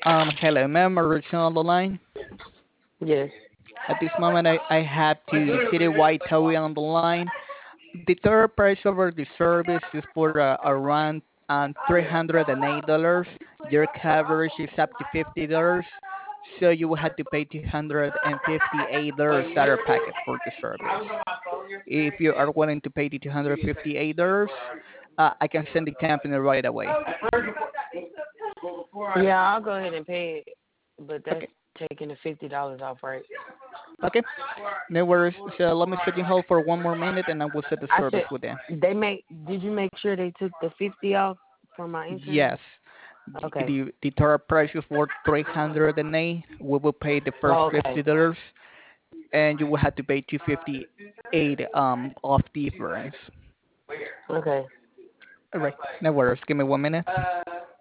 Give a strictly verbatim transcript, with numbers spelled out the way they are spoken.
Um, hello, ma'am. Are you on the line? Yes. At this moment, I, I have to City White Tower on the line. The third price over the service is for uh, around um, three hundred eight dollars. Your coverage is up to fifty dollars. So you will have to pay two hundred fifty-eight dollars starter packet for the service. If you are willing to pay the two hundred fifty-eight dollars, uh, I can send the company right away. Yeah, I'll go ahead and pay it, but that's Okay. taking the fifty dollars off, right? Okay. No worries. So let me put you on hold for one more minute and I will set the I service said with them. they make. Did you make sure they took the fifty off for my insurance? Yes. The, Okay. the, the total price is for three hundred eight. We will pay the first Oh, okay. fifty dollars and you will have to pay two hundred fifty-eight um of difference. Okay. All right. No worries. Give me one minute.